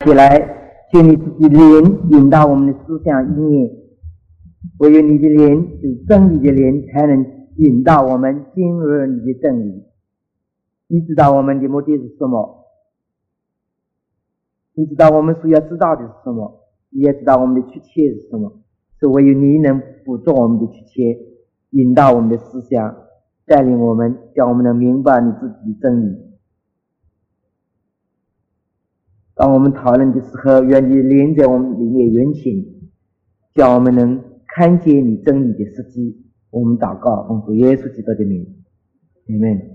起来，求你自己灵引导我们的思想意念，唯有你的灵，就真理的灵，才能引导我们进入你的真理。你知道我们的目的是什么，你知道我们所要知道的是什么，你也知道我们的确切是什么，是唯有你能捕捉我们的确切，引导我们的思想，带领我们，叫我们能明白你自己的真理。当我们讨论的时候，愿你灵在我们里面运行，叫我们能看见你真理的实际。我们祷告，奉主耶稣基督的名，阿们。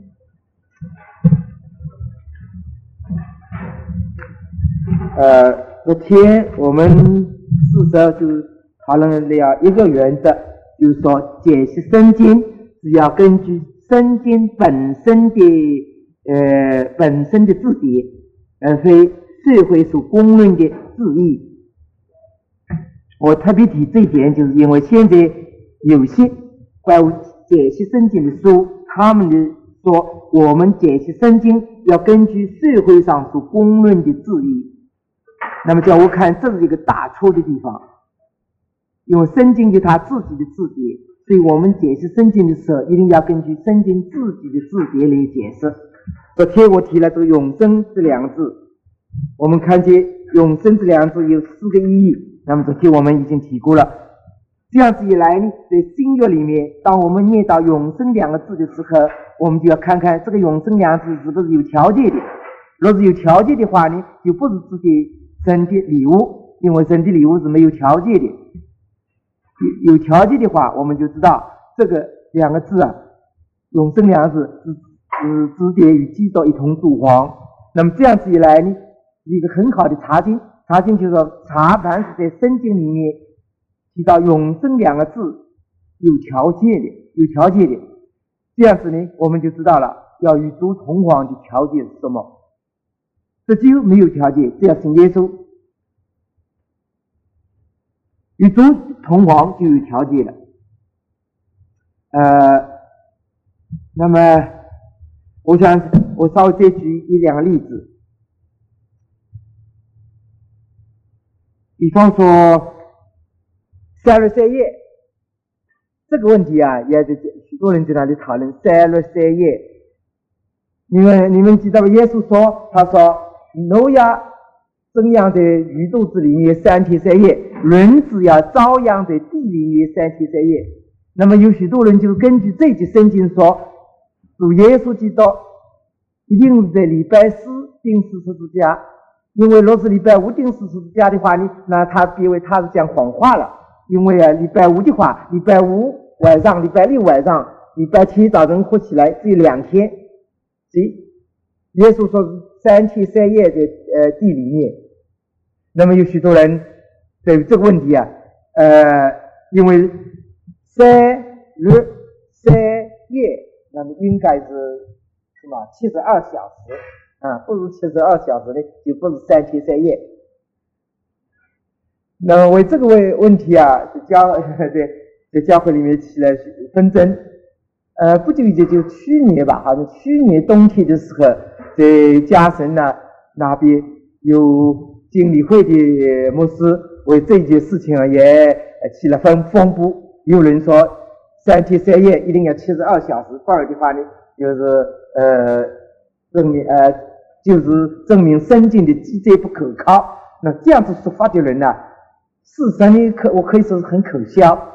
昨天我们事实就讨论了一个原则，就是说解析圣经是要根据圣经本身的字典，而非社会所公认的字义。我特别提这一点，就是因为现在有些关于解析圣经的书，他们说我们解析圣经要根据社会上所公认的字义。那么叫我看，这是一个大错的地方，因为圣经有它自己的字典，所以我们解释圣经的时候，一定要根据圣经自己的字典来解释。昨天我提了这个永生这两个字，我们看见永生这两个字有4个意义，那么昨天我们已经提过了。这样子一来呢，在新约里面，当我们念到永生两个字的时候，我们就要看看这个永生两个字是不是有条件的。若是有条件的话呢，就不是指的神的礼物，因为神的礼物是没有条件的。有条件的话，我们就知道这个两个字啊，永生两个字是指的与基督一同作王。那么这样子一来呢，是一个很好的查经。查经就是说，查凡是在圣经里面提到永生两个字有条件的，这样子呢，我们就知道了要与主同皇的条件是什么。这就没有条件，只要信耶稣。与主同皇就有条件了。那么我想我稍微再举1-2个例子，比方说三日三夜这个问题啊，也是许多人在那里讨论三日三夜。你们记得吧？耶稣说，他说挪亚生养在鱼肚子里面3天3夜，人子要照样在地里面3天3夜。那么有许多人就根据这节圣经说，主耶稣基督一定是在礼拜4钉死十字架，因为若是礼拜5钉死十字架的话呢，那他别为他是讲谎话了。因为礼拜5的话，礼拜5晚上、礼拜6晚上、礼拜7早晨活起来只有2天，所以耶稣说是3天3夜在地里面。那么有许多人对于这个问题啊，因为3日3夜，那么应该是什么72小时啊，不是72小时呢，就不是3天3夜。那么为这个问题啊，在教会里面起了纷争。不久以前就去年吧，好像去年冬天的时候，在嘉诚那边有经理会的牧师为这件事情啊也起了风波。有人说3天3夜一定要72小时，不然的话呢，就是证明圣经的记载不可靠。那这样子说法的人呢，事实上呢，我可以说是很可笑。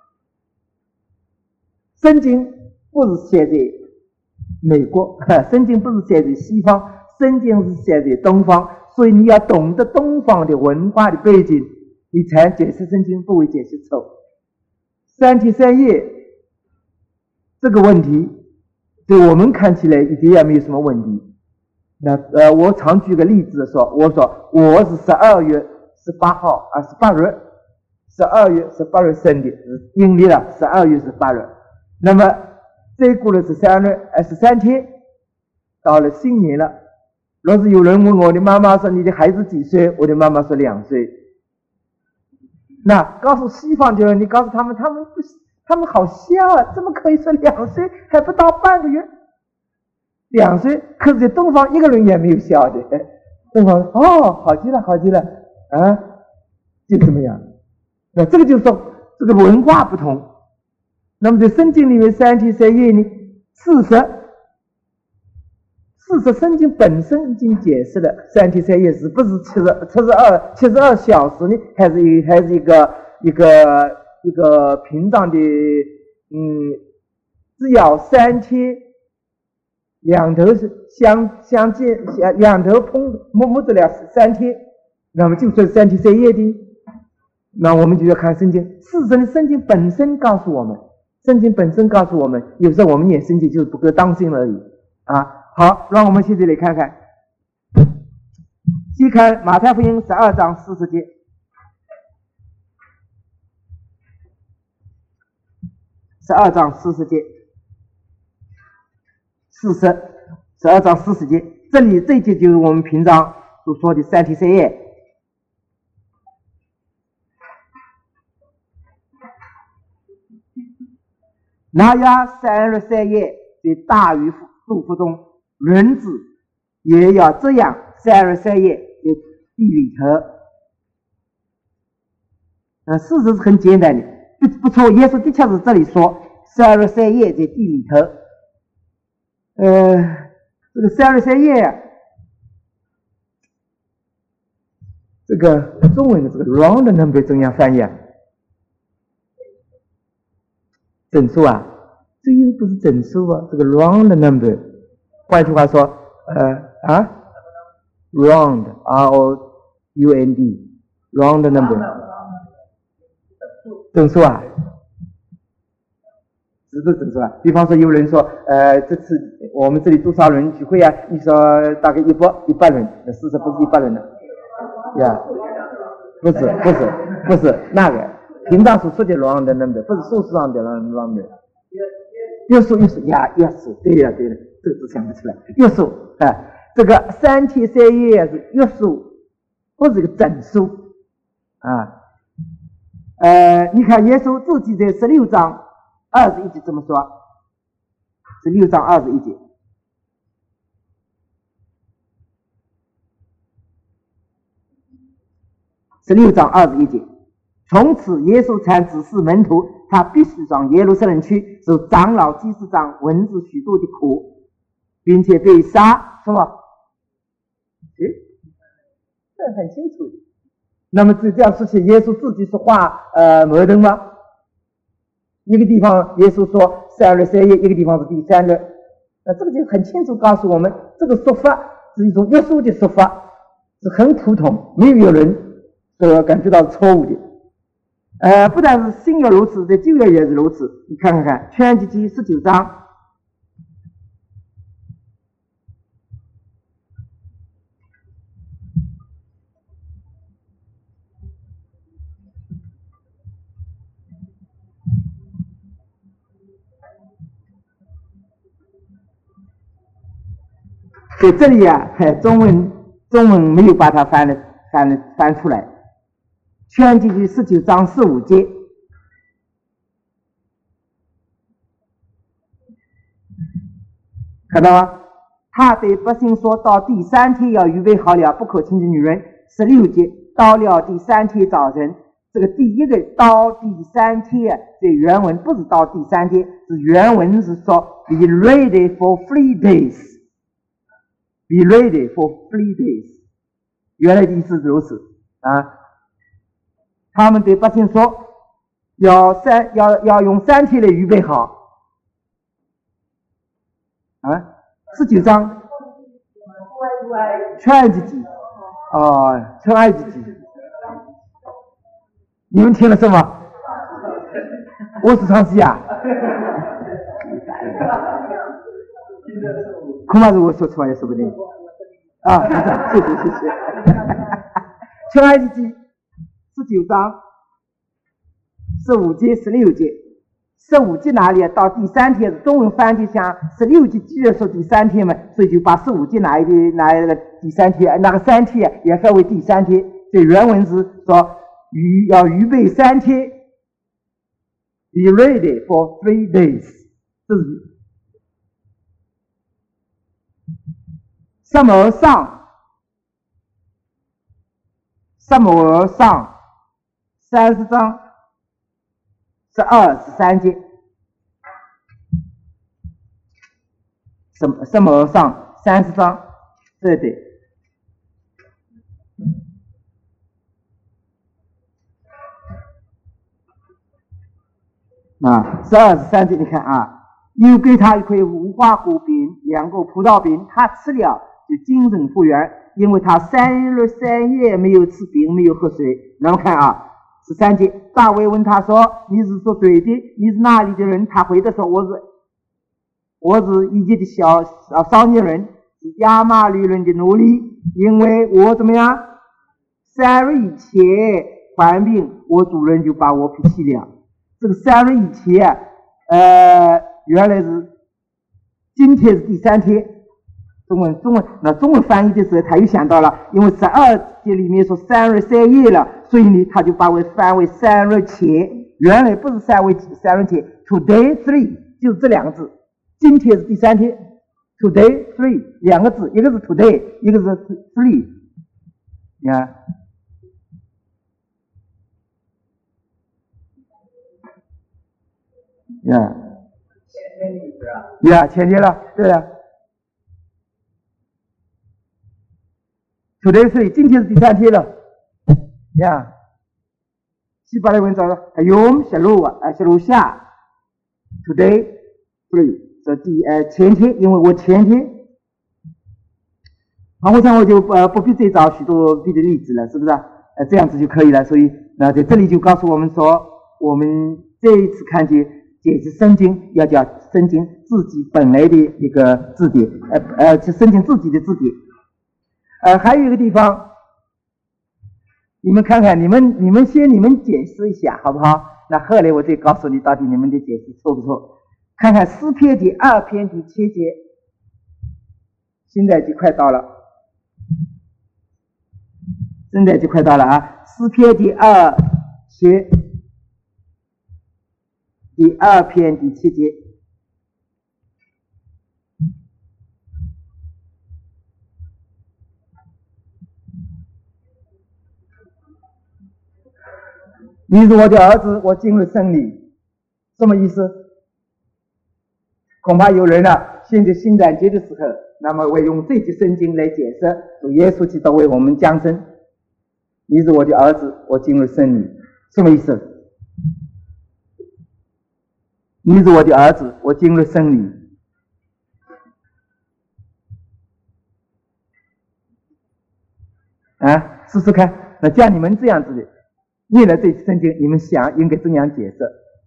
圣经不是写在美国，圣经不是写在西方，圣经是写在东方，所以你要懂得东方的文化的背景，你才解释圣经，不会解释错。3天3夜这个问题对我们看起来一点也没有什么问题。那我常举个例子说，我说我是12月18号啊，18日12月18日生的，阴历了12月18日。那么再过了13天，到了新年了。若是有人问我的妈妈说你的孩子几岁，我的妈妈说2岁。那告诉西方的人，你告诉他们好笑啊，怎么可以说2岁，还不到半个月？2岁，可是在东方一个人也没有笑的。 正好哦，好极了，好极了啊，就怎么样？那这个就是说这个文化不同。那么在圣经里面三天三夜呢，事实圣经本身已经解释了三天三夜是不是72小时呢？还是一个平常的只要3天两头是相见，两头摸着了3天，那么就算3天3夜的。那我们就要看圣经。事实上圣经本身告诉我们，有时候我们念圣经就是不够当心而已啊。好，让我们现在来看看，先看马太福音12章40节。12章40节，12章40节，这一节就是我们平常所说的3天3夜。那样33夜在大鱼肚腹中，人子也要这样33夜在地里头。事实是很简单的，不错，耶稣的确是这里说33夜在地里头。这个33夜这个中文的这个 round number 怎样翻译啊？整数啊？这又不是整数啊，这个 round number， 换句话说round R-O-U-N-D round number 整数啊，是不是整数啊？比方说有人说这次我们这里多少人聚会啊？你说大概100人，那事实不是100人的呀，不是那个平常所说的 round number， 不是数字上的 round number。约束呀，约束，对了，这个字想不出来。约束这个3天3夜是约束，不是一个整数啊。你看耶稣自己在16章21节怎么说？16章21节。16章21节，从此耶稣才指示门徒，他必须上耶路撒冷去，受长老、祭司长、文士许多的苦，并且被杀，是吗？这很清楚的。那么这样说起，耶稣自己说话矛盾吗？一个地方耶稣说33夜，一个地方是第3日，那这个就很清楚告诉我们，这个说法是一种约束的说法，是很普通，没有人感觉到错误的。不但是新约如此，在旧约也是如此。你看看创世纪19章。在这里中文没有把它翻出来。创世纪19章15节，看到吗？他对百姓说，到第3天要预备好了，不可亲近女人。16节，到了第3天早晨，这个第一个到第3天在原文不是到第3天，是原文是说 be ready for 3 days， be ready for 3 days， 原来的意思是如此啊。他们对百姓说，要用3天来预备好19章创世纪创世纪，你们听了什么？我是唱戏啊？恐怕是我说错了，说不定谢谢创世纪19章15节16节，15节哪里啊？到第3天，中文翻译像16节既然说第3天嘛，所以就把15节拿一个第3天，那个3天也分为第3天。这原文是说要预备3天 ，be ready for 3 days。这是撒母耳上撒母耳上30章12、13节，撒母耳上30章，对对。12、13节，你看啊，又给他一块无花果饼，2个葡萄饼，他吃了就精神复原，因为他3日3夜没有吃饼，没有喝水。那么看啊，13节，大卫问他说：“你是说对的？你是哪里的人？”他回答说：“我是以前的少年人，是亚玛力人的奴隶，因为我怎么样？3日以前患病，我主人就把我撇弃了。”这个3日以前原来是今天是第3天。中文翻译的时候，他又想到了，因为12节里面说3日3夜了，所以呢，他就把我翻为3日前。原来不是3日前 ，today 3就是这2个字。今天是第3天 ，today 3 2个字，一个是 today， 一个是 3。你看。前天了，对了。today 3，今天是第3天了。希伯来文找了 Yom Shalom today 3，前天，因为我前天。我想我就不必再找许多别的例子了，是不是？这样子就可以了。所以在这里就告诉我们说，我们这一次看见解释圣经，要叫圣经自己本来的一个字典，圣经自己的字典。还有一个地方，你们看看，你们先解释一下好不好？那后来我再告诉你到底你们的解释错不错。看看诗篇第2篇第7节，现在就快到了，诗篇第2篇第7节。你是我的儿子，我今日生你，什么意思？恐怕有人现在圣诞节的时候，那么会用这节圣经来解释主耶稣基督为我们降生。你是我的儿子，我今日生你，什么意思？你是我的儿子，我今日生你。试试看。那像你们这样子的念了这圣经，你们想应该怎样解释？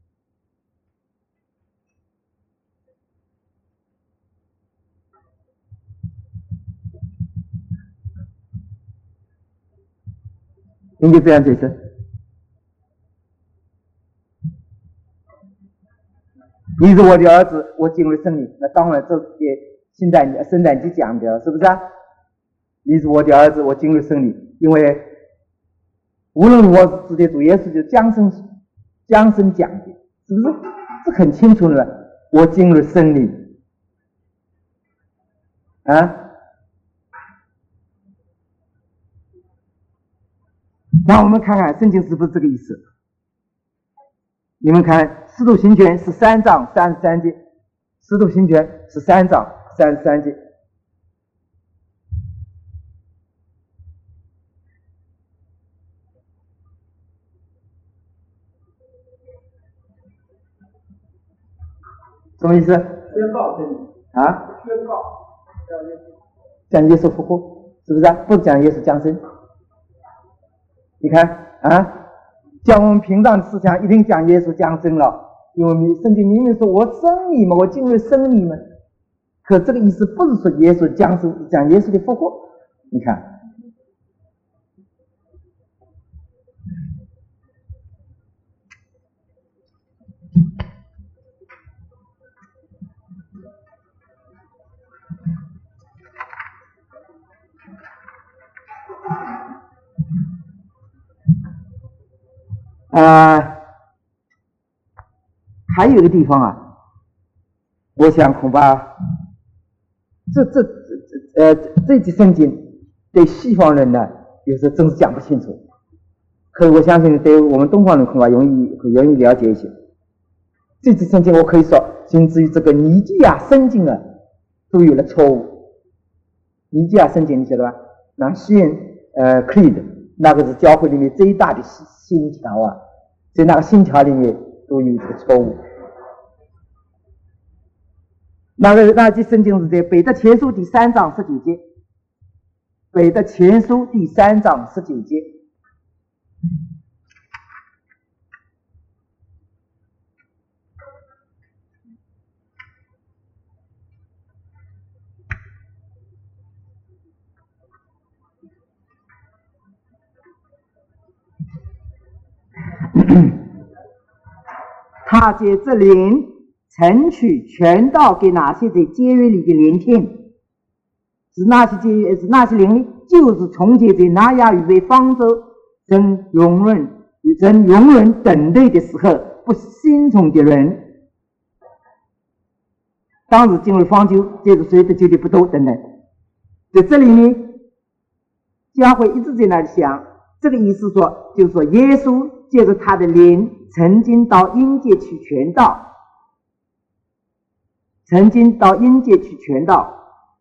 应该这样解释。你是我的儿子，我今日生你。那当然，这是圣诞节讲的，是不是啊？你是我的儿子，我今日生你。因为无论如何，指的主耶稣就降生讲的，是不是？这很清楚了。我今日生你。那我们看看圣经是不是这个意思？你们看《使徒行传》13章33节，《使徒行传》13章33节。什么意思？ 宣告真理宣告讲耶稣复活，是不是？不是讲耶稣降生。你看讲我们平常的思想一定讲耶稣降生了，因为圣经明明说我生你们，我今日生你们。可这个意思不是说耶稣降生，讲耶稣的复活。你看。还有一个地方我想恐怕这节圣经对西方人呢，有时候真是讲不清楚。 可是我相信对我们东方人恐怕会容易了解一些。这次圣经我可以说，甚至于这个尼基亚圣经啊，都有了错误。尼基亚圣经你晓得吧？那Creed 那个是教会里面最大的信条啊，在那个信条里面都有这个错误。那句圣经是在彼得前书第3章19节，彼得前书第3章19节。他借这灵承取全道给那些在监狱里的聆听，是那些灵呢，就是从前在拿亚预备方舟人容忍等待的时候不信从的人，当时进入方舟，接着谁得救的不多等等。在这里呢，教会一直在那里想，这个意思说，就是说耶稣借着他的灵曾经到阴界去传道，曾经到阴界去传道。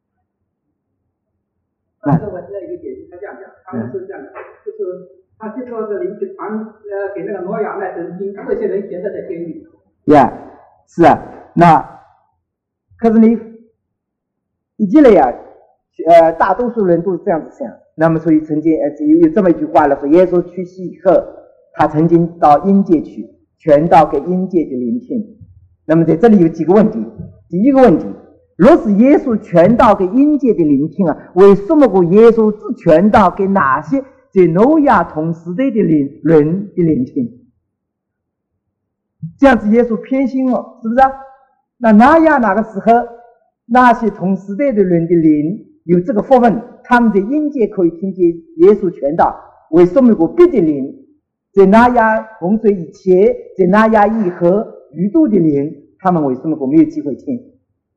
这个我现在一个解释，他这样讲，他们是这样的，就是他接受这灵去传给那个挪亚来神经，这些人现在在监狱。 是啊，那可是你一进来呀，大多数人都是这样子想。那么所以曾经有这么一句话了，说耶稣去世以后，他曾经到阴界去传道给阴界的灵听。那么在这里有几个问题。第一个问题，若是耶稣传道给阴界的灵听啊，为什么耶稣只传道给哪些在挪亚同时代的人的灵听？这样子耶稣偏心了，是不是啊？那挪亚那个时候，那些同时代的人的灵有这个福分，他们在阴界可以听见耶稣传道，为什么别的灵在挪亚洪水以前，在挪亚以后余度的灵，他们为什么没有机会听？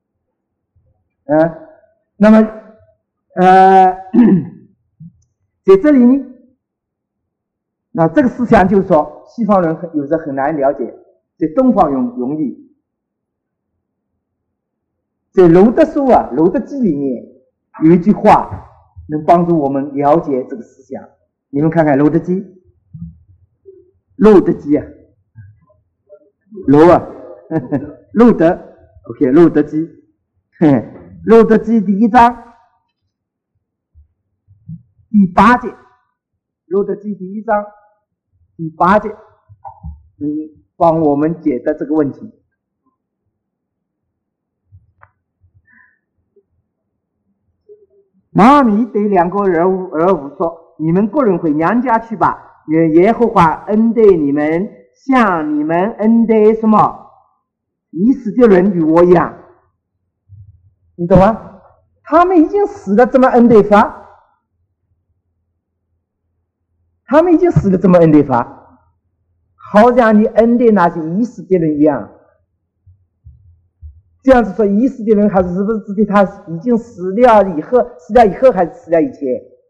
那么在这里呢，那这个思想就是说，西方人有时很难了解，在东方容易。在罗德书啊，罗德记里面有一句话能帮助我们了解这个思想。你们看看罗德记啊，罗啊，路德 ，OK， 路德记，路德记第1章第8节，路德记第1章第8节，帮我们解答这个问题。拿俄米对2个儿妇说：“你们个人回娘家去吧，愿耶和华恩待你们，像你们恩待什么已死的人与我一样。”你懂吗？他们已经死了，怎么恩待法？他们已经死了，怎么恩待法？好像你恩待那些已死的人一样。这样子说，已死的人还是不是指的他已经死了以后还是死了以前？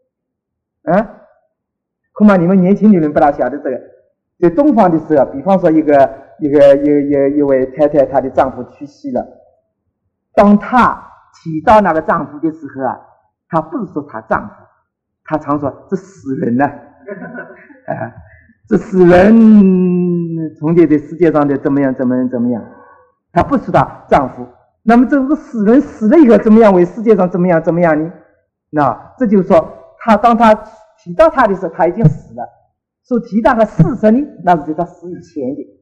恐怕你们年轻的人不大晓得这个。在东方的时候，比方说一位太太，她的丈夫去世了，当她提到那个丈夫的时候啊，她不是说她丈夫，她常说这死人呢，这死人从前在世界上的怎么样，她不是她丈夫。那么这个死人死了以后怎么样，为世界上怎么样呢？那这就是说，当她提到他的时候，他已经死了。所提到的事实呢，那是在他死以前的。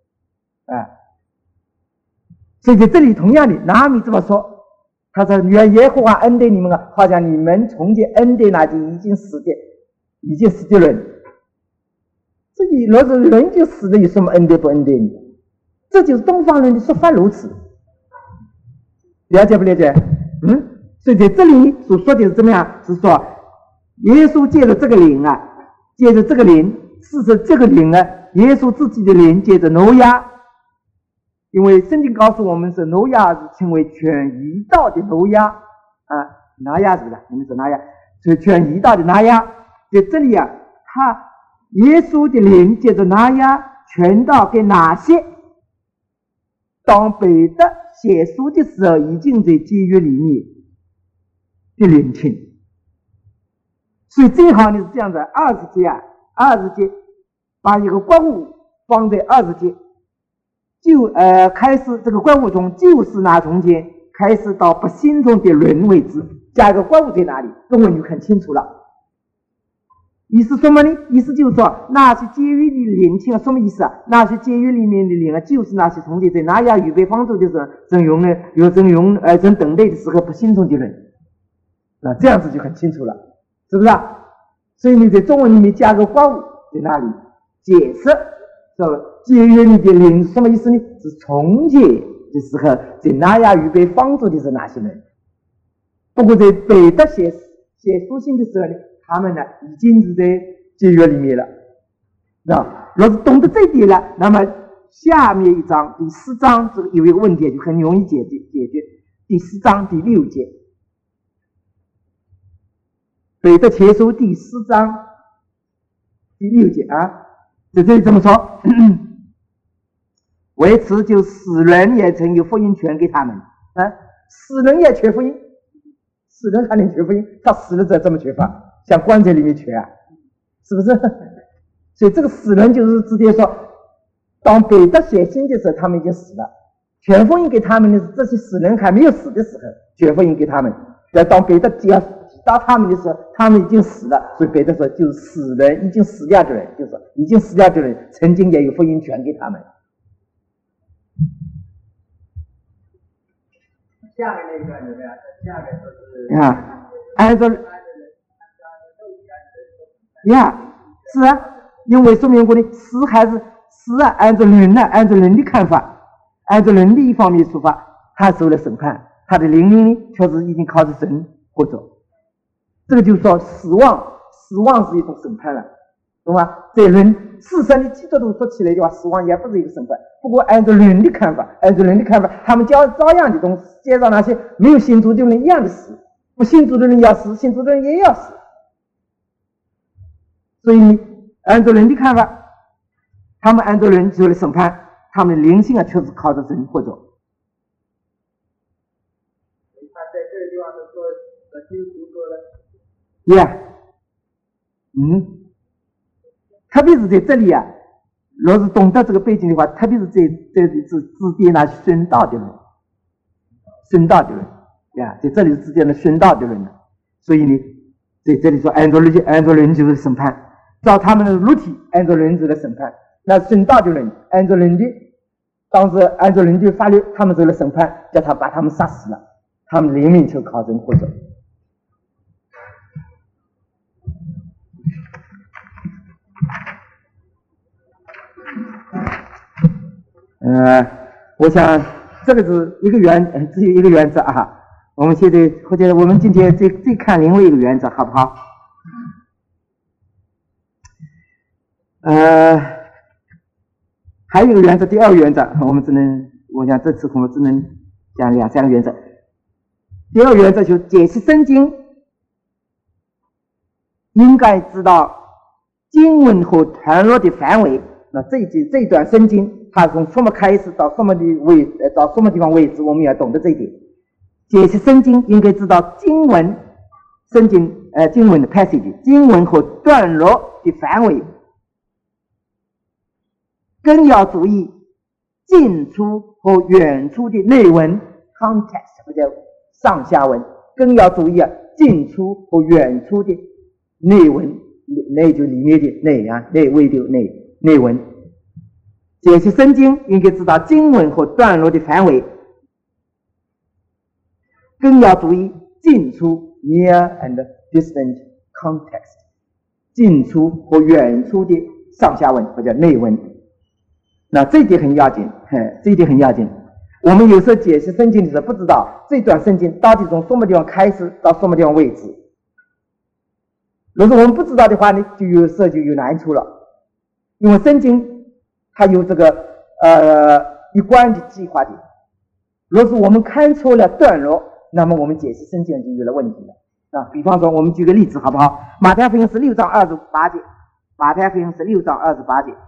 所以在这里同样的，拿俄米这么说，他说：“愿耶和华恩待你们啊，好像你们从前恩待那些已经死的人。这里若是人就死了，有什么恩待不恩待你？这就是东方人的说法如此。了解不了解？所以在这里所说的是怎么样？是说耶稣借着这个灵事实这个灵耶稣自己的灵借着挪亚，因为圣经告诉我们是挪亚是称为全遗道的挪亚拿亚是不是？你们说拿亚，所以全遗道的拿亚，在这里他耶稣的灵借着拿押传到给哪些当彼得写书的时候已经在监狱里面的灵性。所以最好呢是这样子，20节20节把一个怪物放在20节，就开始这个怪物从就是那中间开始到不信中的人为止，加一个怪物在哪里，中文就很清楚了。意思什么呢？意思就是说，那些监狱的灵性啊，什么意思啊？那些监狱里面的灵啊，就是那些从在拿押预备方舟的时候，正等待的时候不信从的人。那这样子就很清楚了，是不是啊？所以你在中文里面加个怪物在那里解释说，监狱里的灵什么意思呢？是从前的时候在拿押预备方舟的是哪些人？不过在彼得写书信的时候呢，他们呢已经是在监狱里面了。那若是懂得这一点了，那么下面一章第4章这个有一个问题就很容易解决。第4章第6节，彼得前书第4章第6节啊，在这里这么说：为此就死人也曾有福音传给他们啊，死人也传福音，死人还能传福音？他死了这么传法？像棺材里面传啊，是不是？所以这个死人就是直接说，当彼得写信的时候，他们已经死了。传福音给他们的是这些死人还没有死的时候，传福音给他们。当彼得提到他们的时候，他们已经死了。所以彼得说，就是死人，已经死掉的人，就是说已经死掉的人，曾经也有福音传给他们。 下面那一段有没有？下面就是按照是啊，因为说明过的死还是死啊，按照人的看法，按照人的一方面出发，他受了审判，他的灵命呢确实已经靠着神活着。这个就是说死亡是一种审判了，懂吗？在人事实的基督徒说起来的话，死亡也不是一个审判。不过按照人的看法，他们照样的东西，介绍那些没有信主的人一样的死，不信主的人要死，信主的人也要死。所以按照人的看法，他们按照人做了审判，他们的灵性啊确实靠着神活着。 他在这个地方是说基督徒说的特别是在这里啊，若是懂得这个背景的话，特别是在指点那些殉道的人在这里是指点了殉道的人了。所以呢，在这里说按照人就是审判，照他们的肉体按照人就是审判，那殉道的人按照人的当时按照人的法律，他们做了审判，叫他把他们杀死了，他们灵命就靠人活着。我想这个是一个只有一个原则啊。我们现在或者我们今天再看另外一个原则，好不好？还有一个原则，第2个原则，我想这次我们只能讲2、3个原则。第2个原则就是解释圣经应该知道经文和段落的范围。那这一段圣经它从什么开始到什么地方为止，我们要懂得这一点。解释圣经应该知道经文的 passage 经文和段落的范围，更要注意近处和远处的内文 context 或者上下文，更要注意近处和远处的内文，内就里面的内位的内文。解释圣经应该知道经文和段落的范围，更要注意近处 near and distant context 近处和远处的上下文或者内文。那这一点很要紧，我们有时候解释圣经的时候不知道这段圣经到底从什么地方开始到什么地方为止。如果我们不知道的话呢，就有时候就有难处了，因为圣经它有这个一贯的计划的。若是我们看错了段落，那么我们解释圣经就有了问题了。比方说我们举个例子好不好？马太福音16章28节， 马太福音16章28节。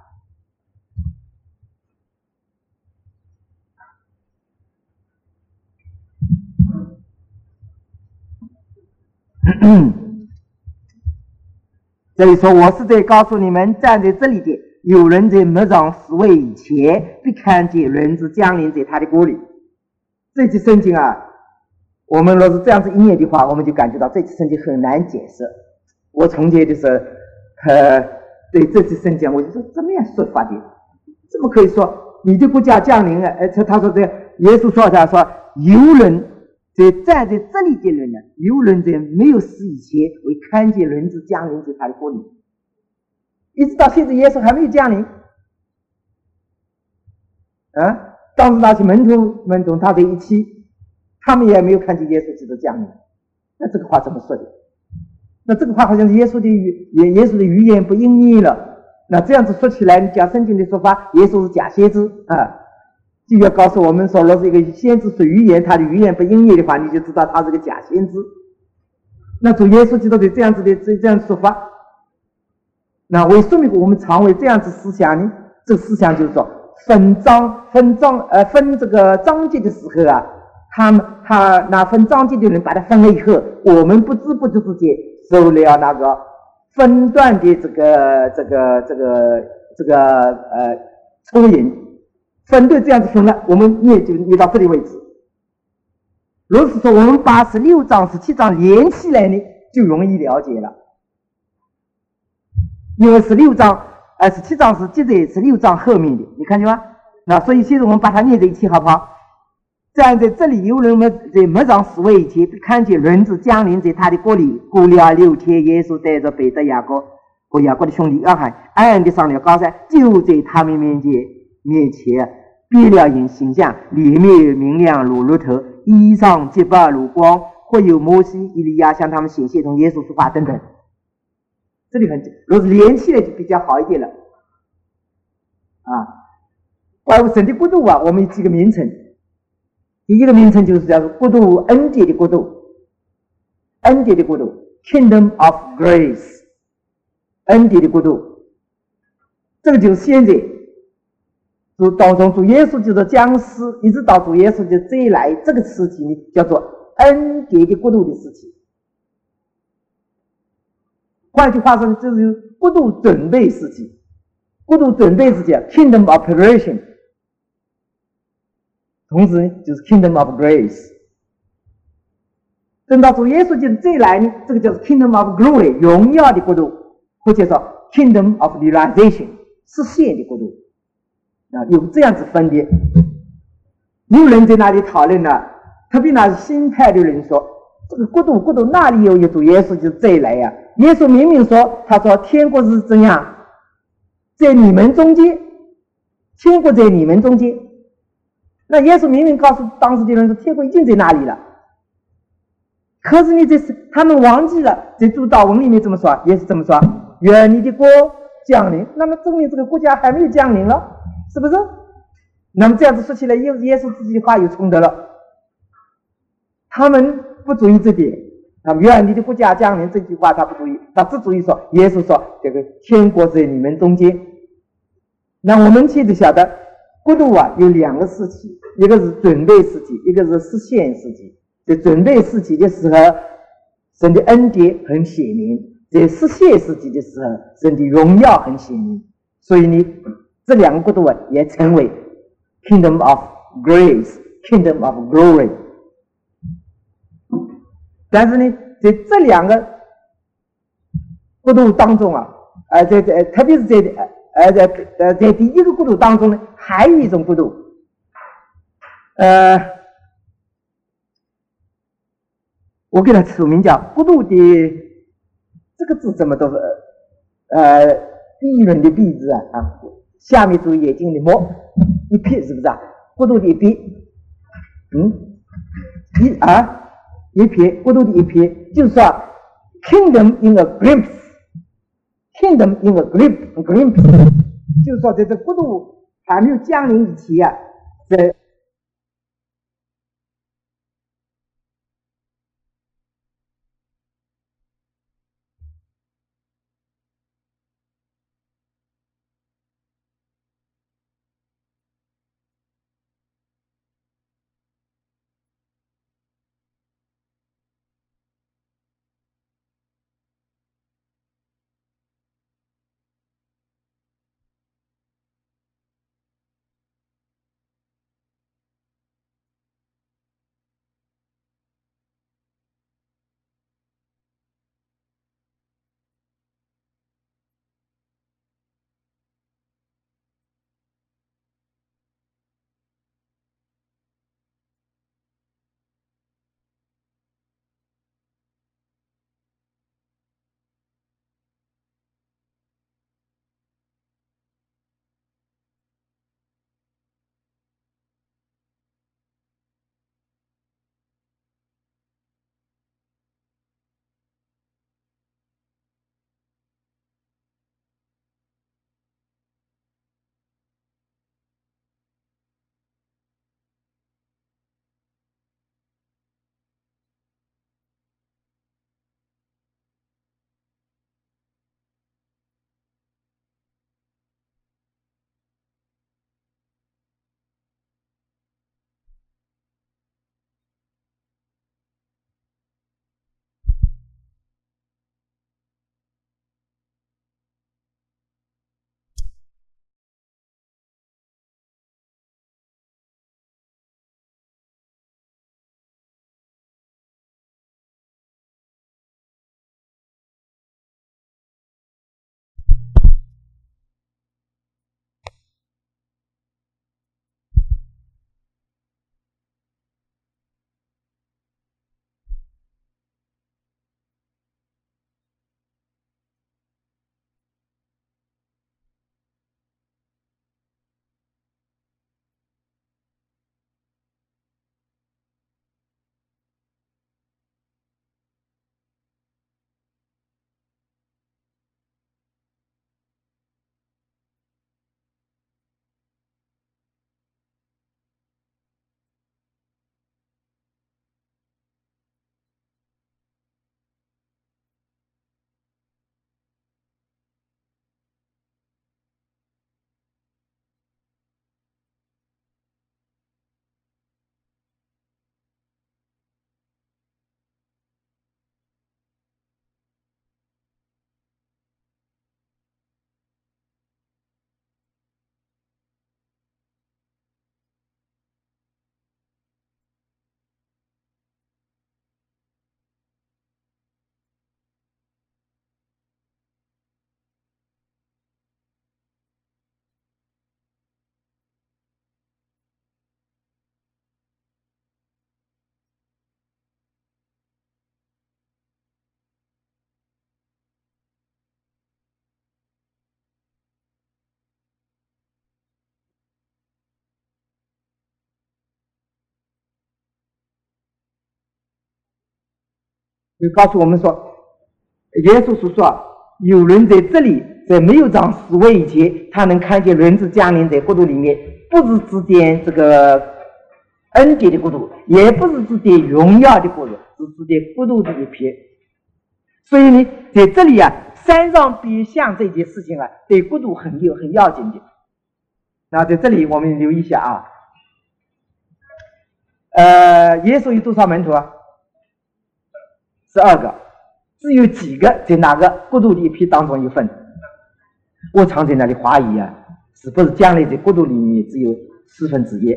这里说，我是在告诉你们，站在这里的有人在末上死位以前，必看见人子降临在他的国里。这句圣经啊，我们若是这样子一念的话，我们就感觉到这句圣经很难解释。我从前的时候，对这句圣经，我就说怎么样说法的？怎么可以说你的国家降临了？他说这耶稣说，他说有人在站在这里的人呢，有人在没有死以前会看见人子降临在他的国里，一直到现在耶稣还没有降临。当时那些门徒他在一起，他们也没有看见耶稣基督降临。那这个话怎么说的？那这个话好像是耶稣的预言不应验了。那这样子说起来，你讲圣经的说法，耶稣是假先知啊，就要告诉我们说，若是一个先知说预言，他的预言不应验的话，你就知道他是个假先知。那主耶稣基督的这样子说法，那为说明我们常为这样子思想呢？这个思想就是说，分这个章节的时候啊，他那分章节的人把它分了以后，我们不知不觉之间受了那个分段的这个抽引，分队这样子分了，我们也就念到这里为止。如是说，我们把16章、17章连起来呢，就容易了解了。因为17章是接在16章后面的，你看见吗？那所以现在我们把它念在一起，好不好？站在这里，有人在末上死位以前，看见人子降临在他的国里。过了6天，耶稣带着彼得、雅各和雅各的兄弟约翰，暗暗地上了高山，就在他们面前变了形象，脸面明亮如日头，衣裳洁白如光，或有摩西、以利亚向他们显现，同耶稣说话等等。这里很，若是连起来就比较好一点了关于神的国度啊，我们有几个名称。第一个名称就是叫做国度，恩典的国度，恩典的国度 ，Kingdom of Grace， 恩典的国度。这个就是现在当中主耶稣就是将死，一直到主耶稣就再来这个时期呢，叫做恩典的国度的时期。换句话说，就是国度准备时期，国度准备时期 ，Kingdom Operation。同时呢，就是 Kingdom of Grace。等到主耶稣就是再来呢，这个叫做 Kingdom of Glory， 荣耀的国度，或者说 Kingdom of Realization， 实现的国度有这样子分别。有人在那里讨论呢，特别那新派的人说，这个国度哪里有主耶稣就再来呀？耶稣明明说，他说天国是怎样，在你们中间，天国在你们中间。那耶稣明明告诉当时的人说，天国已经在那里了。可是他们忘记了，在主祷文里面这么说，耶稣这么说：愿你的国降临。那么证明这个国家还没有降临了，是不是？那么这样子说起来，耶稣自己的话有冲突了。他们不注意这点，愿你的国家降临这句话他不注意，他只注意说耶稣说这个天国在你们中间。那我们现在晓得国度有两个时期，一个是准备时期，一个是实现时期。在准备时期的时候，神的恩典很显明；在实现时期的时候，神的荣耀很显明。所以呢，这两个国度也称为 Kingdom of Grace、Kingdom of Glory。但是呢，在这两个国度当中特别是在第一个国度当中呢，还有一种国度，我给它署名叫国度的这个字怎么都是议论的弊字下面注意眼睛的摸一撇，是不是国度的一撇，一撇，国度的一撇，就是说 Kingdom in a glimpse。Kingdom in a glimpse， 就是说在这国度还没有降临以前在就告诉我们说，耶稣说有人在这里，在没有长死位以前，他能看见人子降临在国度里面，不是指点这个恩典的国度，也不是指点荣耀的国度，是指点国度的一片。所以呢，在这里啊，山上别像这件事情啊，对国度很要紧的。那在这里我们留意一下啊，耶稣有多少门徒啊？12个，只有几个在哪个国度的一批当中有份？我常在那里怀疑啊，是不是将来在国度里面只有1/4？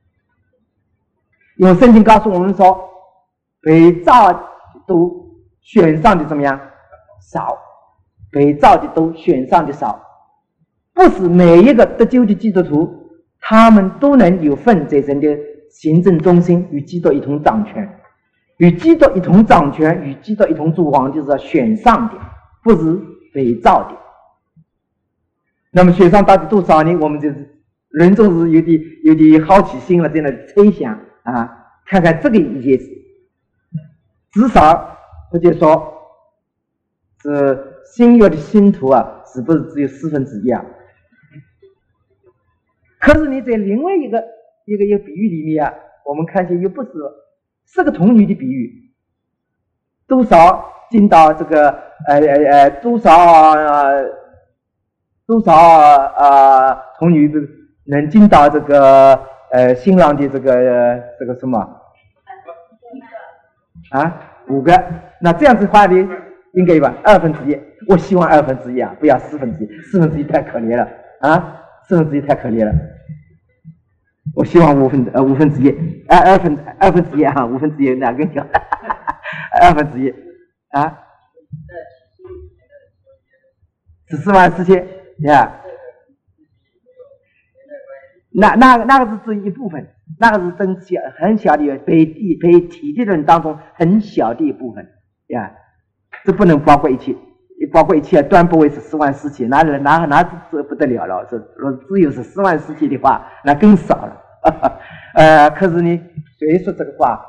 因为圣经告诉我们说，被造的都选上的怎么样？少，被造的都选上的少，不是每一个得救的基督徒，他们都能有份在神的行政中心，与基督一同掌权。与基督一同掌权，与基督一同做王，就是要选上的，不是被造的。那么选上到底多少呢？我们就是人总是有点好奇心了，在那里猜想啊，看看这个一件事。至少或者说是新约的信徒啊，是不是只有1/4啊？可是你在另外一个比喻里面啊，我们看见又不是4个童女的比喻，多少进到这个多少童女能进到这个新郎的这个什么啊？5个。那这样子的话呢，应该有吧？1/2。我希望1/2啊，不要1/4，1/4太可怜了啊！1/4太可怜了。我希望1/2，2/1啊，1/2哪个叫2/1啊？是44000呀。那个是只一部分，那个是真小很小的被提的人当中很小的一部分呀，这不能包括一切。包括一切断不为是44000，那这不得了了。若只有是44000的话，那更少了。可是呢，谁说这个话？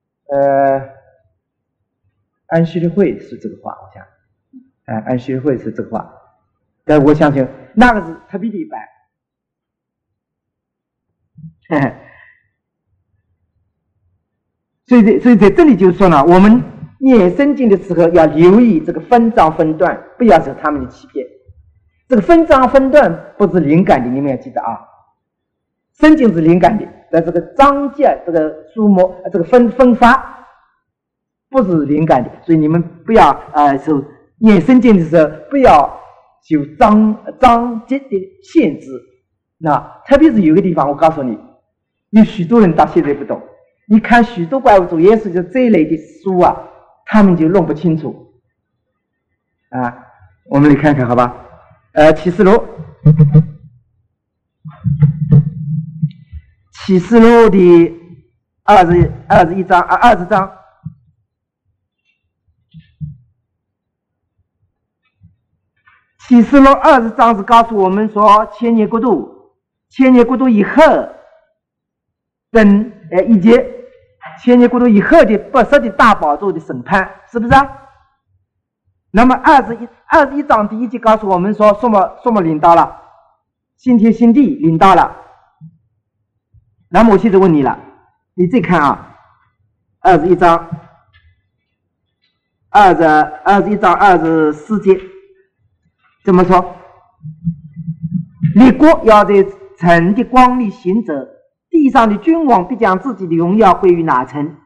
安息日会是这个话，我想，安息日会是这个话。但我相信那个是特别的一般。所以在这里就说呢，我们念圣经的时候要留意这个分章分段，不要受他们的欺骗。这个分章分段不是灵感的，你们要记得啊。圣经是灵感的，但这个章节、这个数目、这个分法不是灵感的，所以你们不要受念圣经的时候不要受章节的限制。那特别是有个地方，我告诉你，有许多人到现在不懂。你看许多怪物主耶稣就这一类的书啊，他们就弄不清楚啊。我们来看看好吧。启示录的20章，启示录20章是告诉我们说，千年国度以后等以及千年国度以后的不赦的大宝座的审判，是不是啊？那么21章第1节告诉我们说，什么领到了？新天新地领到了。那么我现在问你了，你再看啊，21章24节怎么说？列国要在城的光里行走，地上的君王必将自己的荣耀归于哪城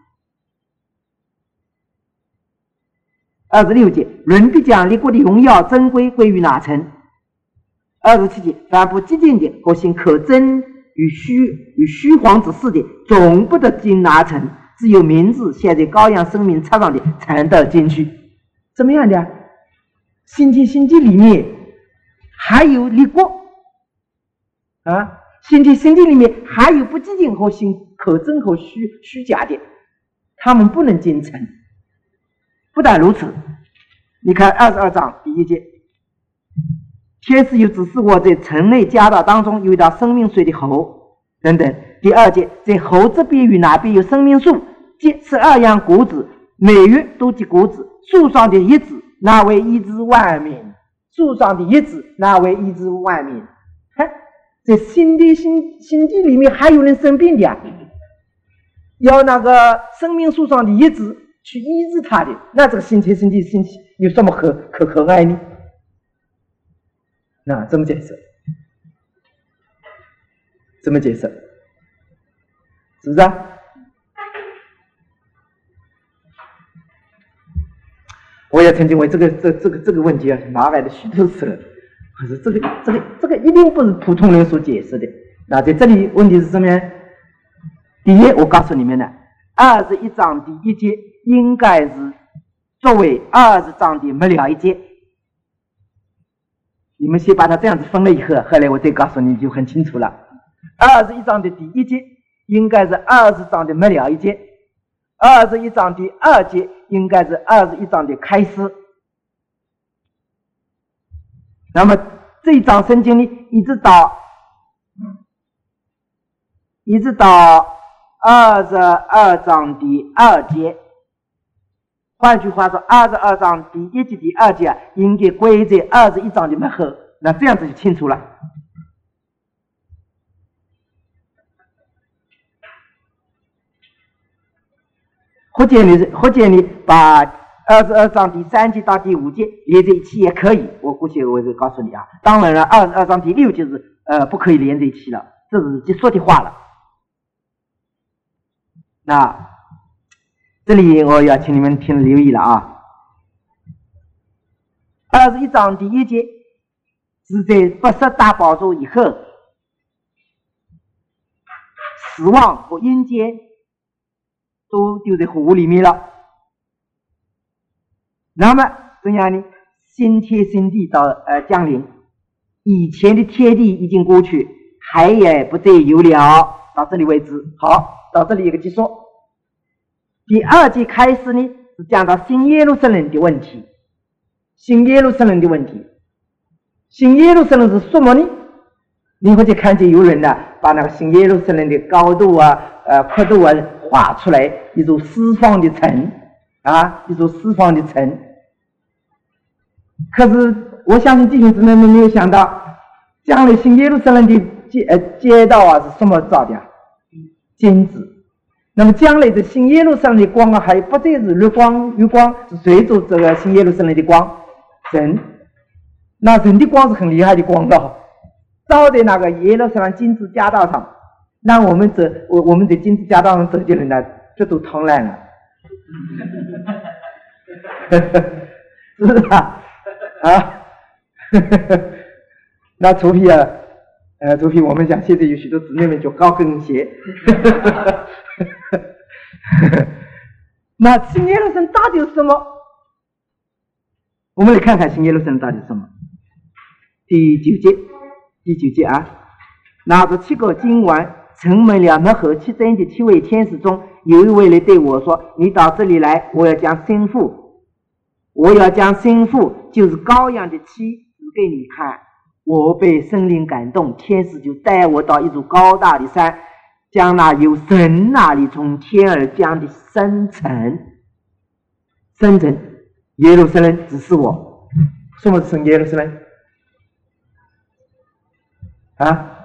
？26节，人必将列国的荣耀珍贵归于哪城？27节，凡不激进的和行可憎与虚谎之事的，总不得进哪城，只有名字写在羔羊生命册上的才得进去。怎么样的？新天新地里面还有列国啊，新天新地里面还有不激进和行可憎和虚假的，他们不能进城。不但如此，你看22章第1节，天使又指示我在城内夹道当中有一道生命水的河等等。第2节，在河这边与那边有生命树，结12样果子， 每月都结果子，树上的叶子那为一枝万名，树上的叶子那为一枝万名。在心地里面还有人生病的啊，要那个生命树上的叶子去医治他的，那这个身体有什么可爱呢？那怎么解释？怎么解释？是不是啊？我也曾经为这个问题啊麻烦了许多次了，可是这个一定不是普通人所解释的。那在这里问题是什么呢？第一，我告诉你们了，21章第1节应该是作为20章的末了一节。你们先把它这样子分了以后，后来我再告诉你就很清楚了。21章的第1节应该是20章的末了一节，21章第2节应该是21章的开始。那么这一章圣经里一直到22章第2节，换句话说22章第1节第2节应该归在21章的末后，那这样子就清楚了。或者你把22章第3节到第5节连在一起也可以，我估计我就告诉你啊。当然了，22章第6节是不可以连在一起了，这是结束的话了。那这里我要请你们留意了啊。21章第1节是在不设大宝座以后，死亡和阴间都丢在火里面了。那么这样呢，新天新地到降临，以前的天地已经过去，海也不再有了。到这里为止，好，到这里一个结束。第2节开始呢，是讲到新耶路撒冷的问题。新耶路撒冷的问题，新耶路撒冷是什么呢？你会看见有人呢，把那个新耶路撒冷的高度宽度画出来，一座四方的城啊，一座四方的城。可是我相信弟兄姊妹们没有想到，将来新耶路撒冷的街道啊是什么造的？金子。那么将来的新耶路撒冷的光啊，还不再是日光月光，是随着这个新耶路撒冷的光，神。那神的光是很厉害的光了，照在那个耶路撒冷金子街道上，那我们在金子街道上走的人呢，这都疼烂了，是不是啊？那除非我们讲现在有许多姊妹们叫高跟鞋。那新耶路撒冷到底是什么？我们来看看新耶路撒冷到底是什么。第9节啊，拿着7个金丸盛满了末后7真的7位天使中，有一位来对我说：“你到这里来，我要将新妇，就是羔羊的妻指给你看。”我被圣灵感动，天使就带我到一座高大的山，将那由神那里从天而降的深城耶路撒冷指示我。什么是耶路撒冷啊？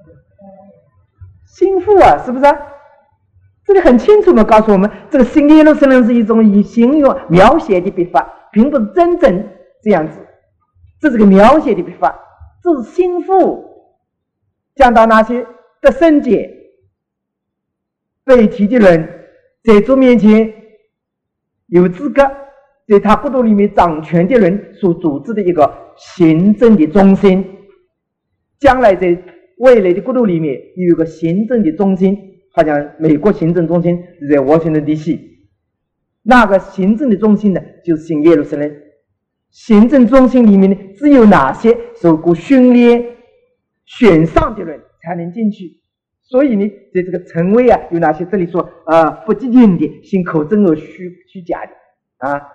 新妇啊，是不是啊？这里很清楚地告诉我们，这个新耶路撒冷是一种以形容描写的笔法，并不是真正这样子，这是个描写的笔法。这是新妇讲到那些的圣洁被提的人，在主面前有资格在他国度里面掌权的人所组织的一个行政的中心。将来在未来的国度里面有一个行政的中心，好像美国行政中心是在华盛顿 DC， 那个行政的中心呢，就是新耶路撒冷。行政中心里面呢，只有哪些受过训练选上的人才能进去。所以呢，在这个城位啊，有哪些这里说不洁净的、行口真而虚假的啊。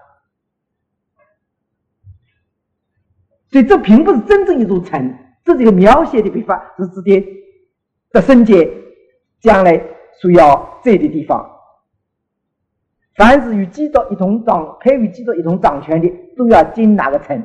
所以这并不是真正一座城，这是一个描写的笔法，是指的圣洁将来所要在的地方。 凡是与基督一同可以与基督一同掌权的，都要进那个城。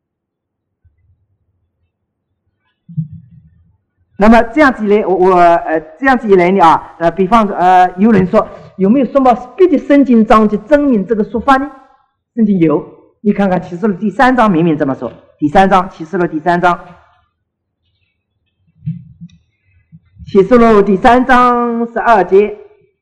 那么这样子呢，这样子一来呢比方有人说有没有什么别的圣经章节证明这个说法呢？圣经有，你看看启示录第3章明明这么说。第3章，启示录第3章，启示录第3章12节。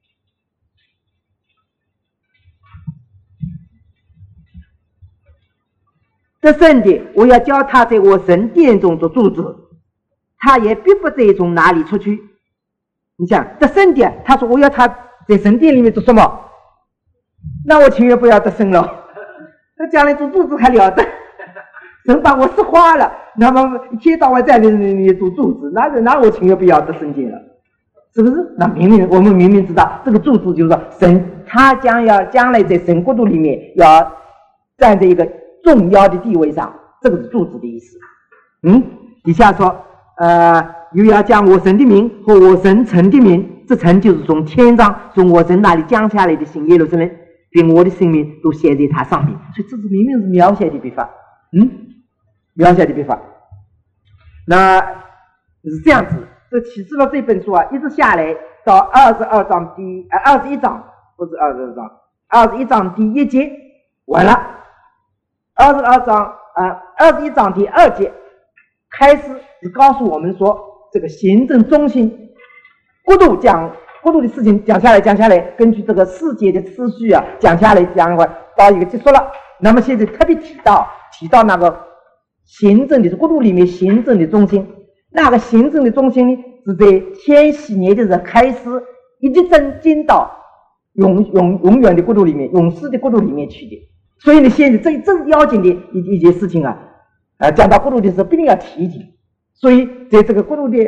得胜的，我要叫他在我神殿中做柱子，他也必不再从哪里出去。你想得胜的，他说我要他在神殿里面做什么？那我情愿不要得胜了，他将来做柱子还了得？神把我石化了，那么一天到晚在那里做柱子，那我情愿不要得圣殿了，是不是？那我们明明知道这个柱子就是说神，他将来在神国度里面要站在一个重要的地位上，这个是柱子的意思。底下说又要将我神的名和我神城的名，这城就是从天上从我神那里降下来的新耶路撒冷，并我的生命都写在它上面。所以这是明明是描写的笔法，描写的笔法。那是这样子，这启示录这本书一直下来到21章不是22章，21章第1节完了。21章第2节开始是告诉我们说，这个行政中心国度的事情讲下来，根据这个世界的次序讲下来到一个结束了。那么现在特别提到那个行政的国度里面行政的中心，那个行政的中心呢是在千禧年的时候开始一直进到永远的国度里面，永世的国度里面去的。所以呢，现在这要紧的一件事情讲到国度的时候必定要提一提。所以在这个国度的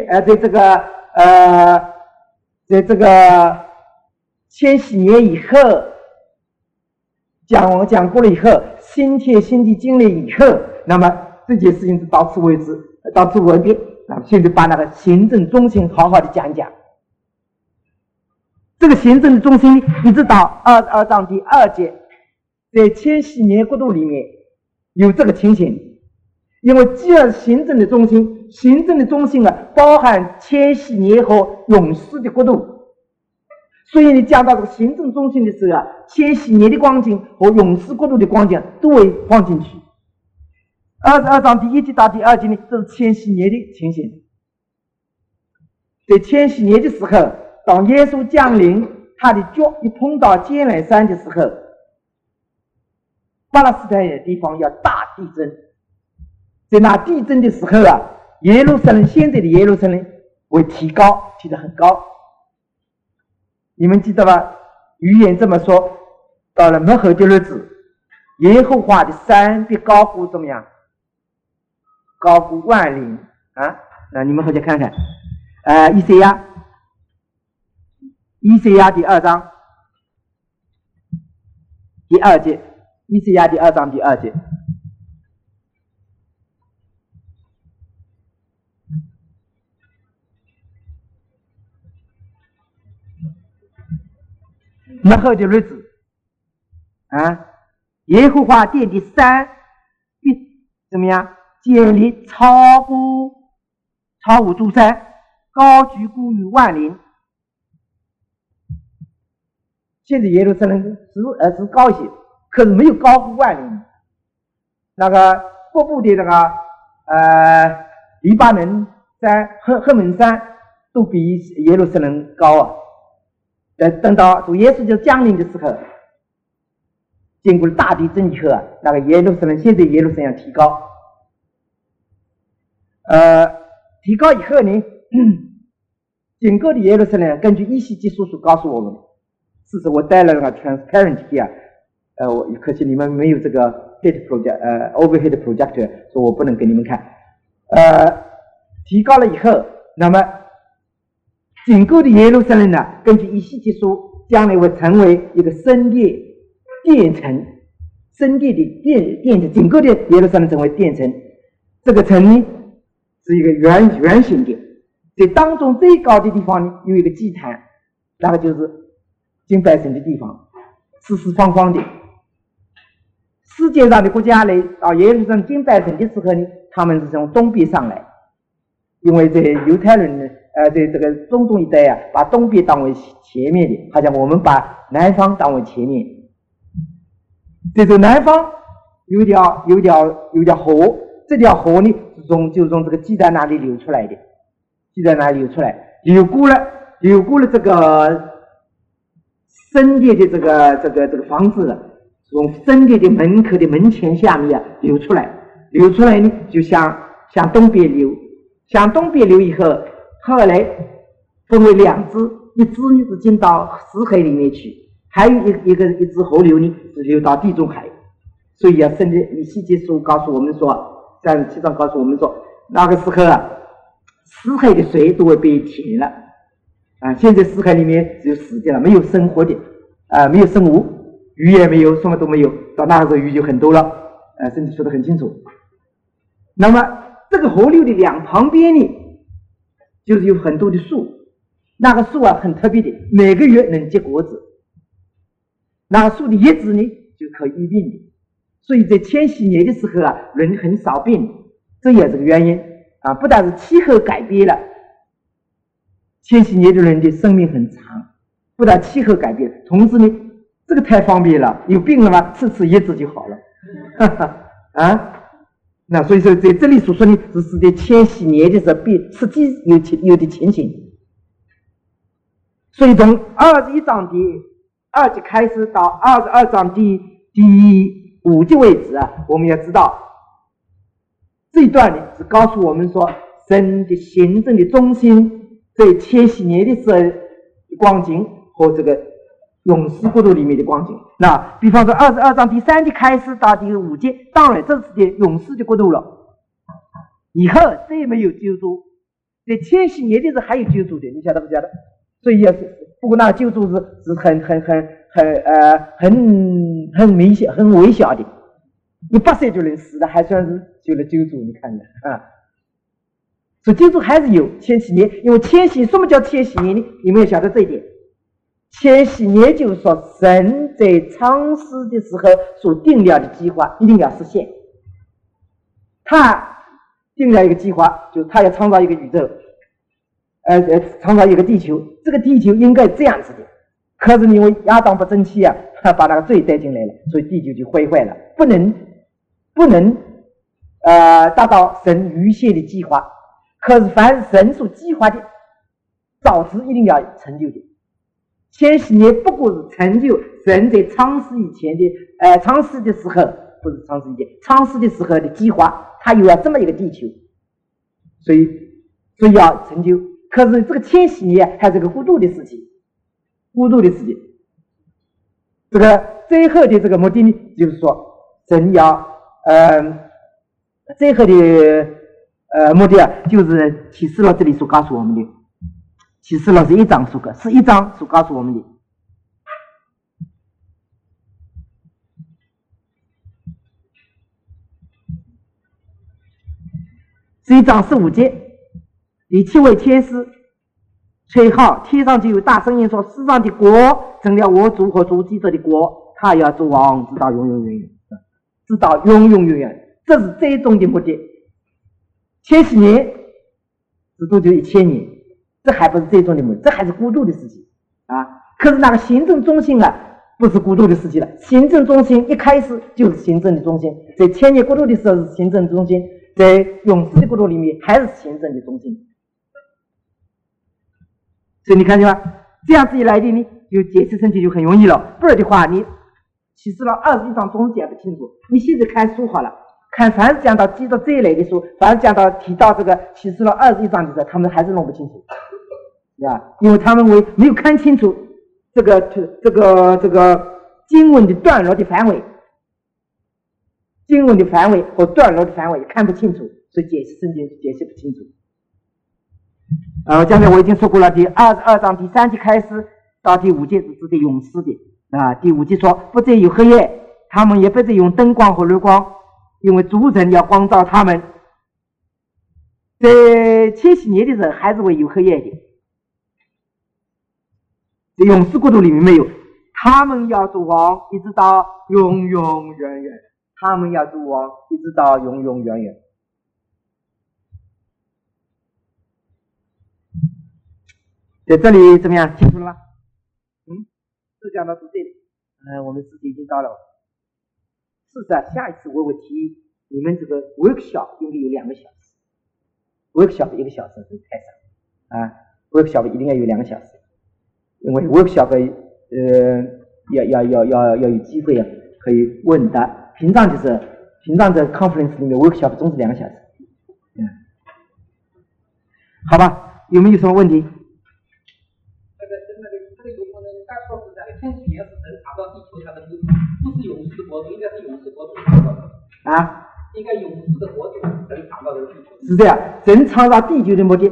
在这个千禧年以后讲过了以后，新天新地经历以后，那么这件事情就到此为止，到此为止。那么现在把那个行政中心好好的讲一讲。这个行政的中心一直到22章第2节，在千禧年国度里面有这个情形。因为既然行政的中心包含千禧年和永世的国度，所以你讲到这个行政中心的时候千禧年的光景和永世国度的光景都会放进去。22章第1节到第2节呢，这是千禧年的情形。在千禧年的时候，当耶稣降临，他的脚一碰到橄榄山的时候，巴勒斯坦的地方要大地震。在那地震的时候耶路撒冷现在的耶路撒冷会提得很高。你们记得吧？预言这么说，到了末后的日子，耶和华的山必高乎怎么样？高乎万岭那你们回去看看以赛亚第2章第2节，以赛亚第2章第2节。末后的日子耶和华殿的山必怎么样？建立超乎诸山，高居过于万岭。现在耶路撒冷是高一些，可是没有高乎万岭。那个北部的那个黎巴嫩山、赫门山都比耶路撒冷高等到主耶稣就降临的时候，经过了大地震以后那个耶路撒冷现在耶路撒冷要提高，提高以后呢，整个的耶路撒冷根据以西结书所告诉我们，事实我带了那个 transparent here， 可惜你们没有这个 head project overhead projector， 所以我不能给你们看。提高了以后，那么整个的耶路撒冷呢，根据以西结书将来会成为一个圣殿殿城，圣殿的殿城，整个的耶路撒冷成为殿城。这个城呢是一个圆形的，在当中最高的地方呢有一个祭坛，那个就是敬拜神的地方。 四四方方的。世界上的国家呢，到耶路撒冷敬拜神的时候呢，他们是从东边上来，因为这犹太人呢，在这个中东一带啊，把东边当为前面的，好像我们把南方当为前面。这个南方有条河，这条河呢就从这个基丹那里流出来的，流过了这个圣殿的这个房子了，从圣殿的门口的门前下面啊流出来呢，就向东边流以后，后来分为两支，一支呢是进到死海里面去，还有一支河流呢是流到地中海。所以啊，圣经以西结书告诉我们说，37章告诉我们说，那个时候啊，死海的水都会被填了啊。现在死海里面只有死掉了，没有生活的没有生物，鱼也没有，什么都没有。到那个时候鱼就很多了圣经说得很清楚。那么这个河流的两旁边呢，就是有很多的树，那个树啊很特别的，每个月能结果子，那个树的叶子呢就可以医病的。所以在千禧年的时候啊，人很少病，这也是个原因啊。不但是气候改变了，千禧年的人的生命很长，不但气候改变，同时呢，这个太方便了，有病了嘛，吃叶子就好了，那所以说在这里所说呢，只是在千禧年的时候实际有的情形。所以从21章的2节开始到22章的第5节为止啊，我们要知道这一段呢是告诉我们说，神的行政的中心在千禧年的时候的光景和这个永世国度里面的光景。那比方说22章第3节开始到第5节，当然这是的永世的国度了，以后再也没有救助，在千禧年的时候还有救助的，你晓得不晓得？所以也是，不过那个救助是很微小的，你8岁就能死的，还算是有了救助，你看看啊。所以救助还是有千禧年，因为什么叫千禧年呢？你们要晓得这一点。千禧年就是说，神在创世的时候所定了的计划一定要实现。他定了一个计划，就是他要创造一个宇宙，创造一个地球，这个地球应该这样子的。可是因为亚当不争气啊，把那个罪带进来了，所以地球就毁坏了，不能达到神预先的计划。可是凡是神所计划的，早知一定要成就的。千禧年不过是成就神在创世以前的创世的时候，不是创世以前，创世的时候的计划，他有了这么一个地球，所以要成就。可是这个千禧年还是个过渡的事情，这个最后的这个目的呢，就是说神要最后的目的啊，就是启示录这里所告诉我们的。启示录是1章所告诉我们的。是1章15节，第7位天使吹号，天上就有大声音说：世上的国成了我主和主基督的国，他要做王，直到永永远远，直到永永远远。这是最终的目的。千禧年直到就1000年，这还不是最终的目的，这还是过渡的事情啊。可是那个行政中心啊，不是过渡的事情了。行政中心一开始就是行政的中心，在1000年过渡的时候是行政中心，在永世的国度里面还是行政的中心。所以你看见吗？这样子一来的呢，就解释圣经就很容易了。不然的话，你启示了21章总是讲不清楚。你现在看书好了，看凡是讲到基督这一类的书，凡是讲到提到这个启示了21章的时候，他们还是弄不清楚，因为他们没有看清楚这个经文的段落的范围。经文的范围和段落的范围看不清楚，所以解释圣经解释不清楚。刚才我已经说过了，第22章第3节开始到第5节是指的永世的第5节说不再有黑夜，他们也不再用灯光和日光，因为主神要光照他们。在千禧年的时候还是会有黑夜的，在永世国度里面没有， 他们要做王，一直到永永远远。他们要做王，一直到永永远远。在这里怎么样？清楚了吗？是讲到是这里。我们时间已经到了。是的，下一次我会提你们这个 workshop 应该有2个小时 ，workshop 1个小时是太少，workshop 一定要有2个小时，因为 workshop 要有机会可以问答。平常在 conference 里面 workshop 总是2个小时，好吧？有没有什么问题？ 这个有可能刚说是那个天启年是神查到地球它的不是勇士的国度，应该是勇士国度啊？ 应该勇士的国度神查到的地球。 是这样，神创造地球的目的，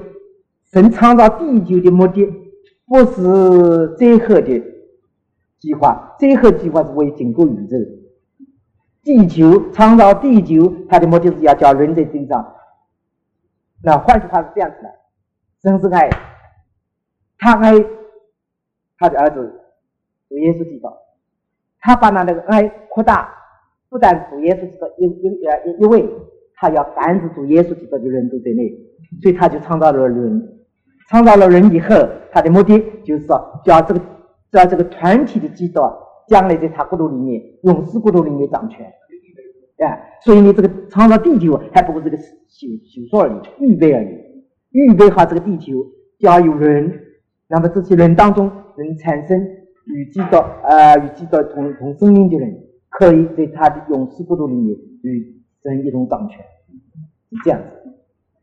不是最后的计划，最后计划是为整个宇宙。地球创造地球，它的目的是要叫人在身上。那换句话是这样子的：神是爱，他爱他的儿子主耶稣基督，他把那个爱扩大，不但主耶稣基督一位，他要凡是主耶稣基督的人都在内，所以他就创造了人。创造了人以后，他的目的就是说，叫这个团体的基督将来在他国度里面，勇士国度里面掌权。所以你这个创造地球还不过是个修说而已，预备而已，预备好这个地球，要有人，那么这些人当中能产生与基督同生命的人，可以在他的勇士国度里面与神一同掌权，是这样子。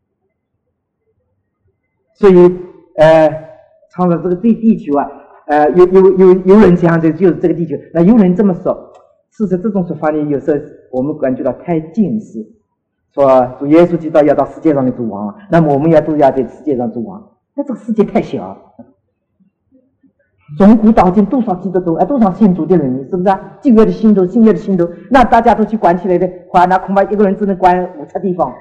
所以创造这个地球有人讲这就是这个地球，那有人这么说，事实这种说法呢，有时候我们感觉到太近视，说主耶稣基督要到世界上的做王，那么我们都要在世界上做王，那这个世界太小，从古到今多少基督徒多少信主的人，是不是啊？旧约的信徒，新约的信徒，那大家都去管起来的话，那恐怕一个人只能管5个地方。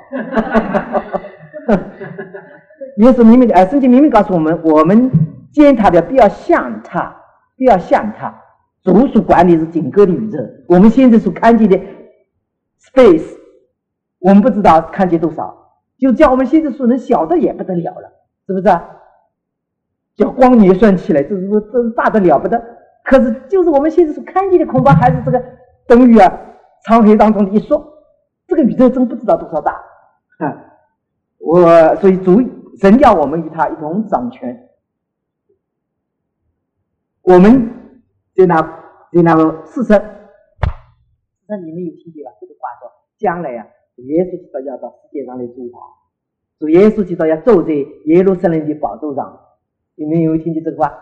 耶稣明明圣经明明告诉我们见他的不要像他，主所管理是整个的宇宙，我们现在所看见的 space， 我们不知道看见多少，就叫我们现在所能晓得也不得了了，是不是啊？叫光年算起来，这是大得了不得。可是就是我们现在所看见的，恐怕还是这个等于沧海当中的一粟，这个宇宙真不知道多少大所以神要我们与他一同掌权。我们在那个事实，那你们有听见吧？这个话说，将来主耶稣基督要到世界上来做王，主耶稣基督要坐在耶路撒冷的宝座上。你们有听见这个话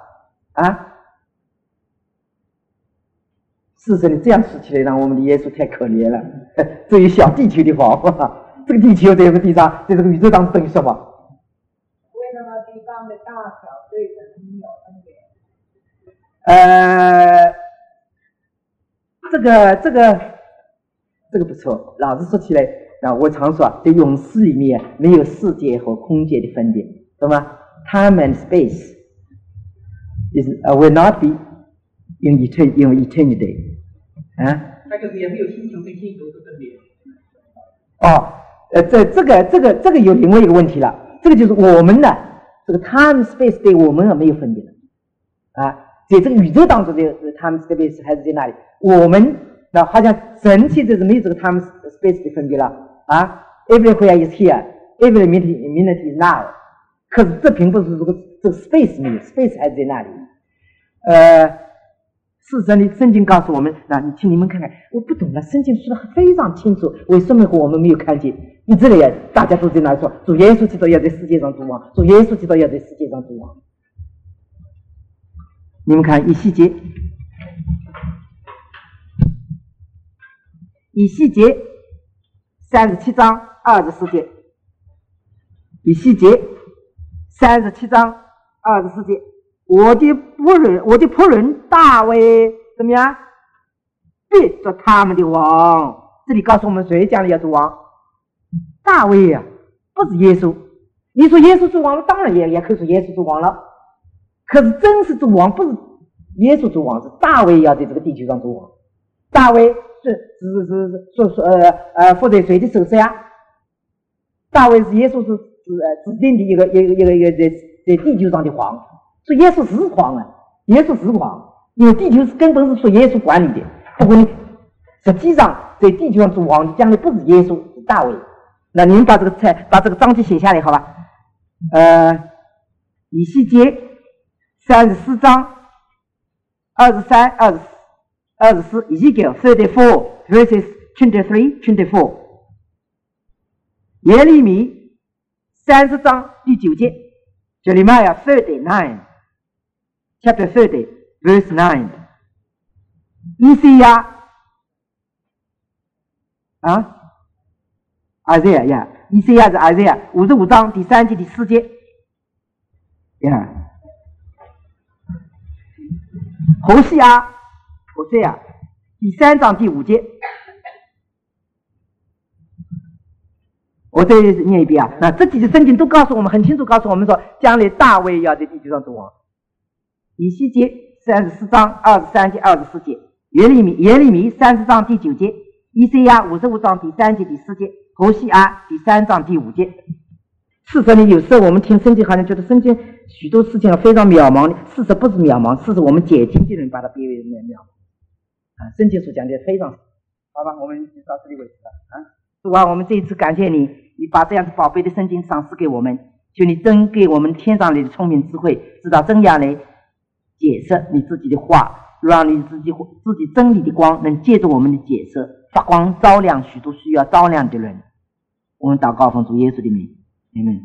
事实你这样说起来，让我们的耶稣太可怜了。这一小地球的王，这个地球在这个地上，在这个宇宙当中等于什么？ 为什么地方的大小对人有分别？ 这个不错。老实说起来，我常说，在勇士里面没有世界和空间的分别，懂吗？Time and space will not be in eternity。 那个也没有星球跟星球的分别。 这个有另外一个问题了。这个就是我们的这个 time space 对我们没有分别的在这个宇宙当中的 time space 还是在那里。我们好像神现在是没有这个 time space 的分别了Everywhere is here, every minute is now。可是这并不是这个 space 没有 ，space 还是在那里。事实上，圣经告诉我们，你们看看，我不懂了，圣经说的非常清楚，为什么我们没有看见？一直来大家都在那说，主耶稣基督要在世界上做王，主耶稣基督要在世界上做王。你们看以西结37章24节，以西结37章24节，我的仆人大卫怎么样？必做他们的王。这里告诉我们谁将来要做王？大卫不是耶稣。你说耶稣做王了，当然也可以说耶稣做王了。可是真是做王，不是耶稣做王，是大卫要在这个地球上做王。大卫负责谁的手下？大卫是耶稣是指定的一个在地球上的皇，所以耶稣是皇啊，耶稣是皇，因为地球根本是属耶稣管理的。不过呢，实际上在地球上做王的将来不是耶稣，是大卫。那你们把这个章节写下来好吧？以西结34章23、24，以西结34 verses 23、24。耶利米30章第9节 ，Jeremiah 39 chapter 30 verse 9。以赛亚Isaiah 呀，以赛亚是 Isaiah 55章第3节第4节呀。何西阿第3章第5节。我再念一遍啊！那这几节圣经都告诉我们，很清楚告诉我们说，将来大卫要在地球上做王。以西结34章23节、24节，耶利米30章第9节，以赛亚55章第3节、第4节，何西阿第3章第5节。事实呢，有时候我们听圣经好像觉得圣经许多事情非常渺茫的，事实不是渺茫，事实我们解经的人把它变为渺茫。圣经所讲的非常好吧，我们就到这里为止了主啊，我们这一次感谢你，你把这样子宝贝的圣经赏赐给我们，求你真给我们天上来的聪明智慧，知道怎样来解释你自己的话，让你自己真理的光能借着我们的解释发光照亮许多需要照亮的人。我们祷告奉主耶稣的名，阿们。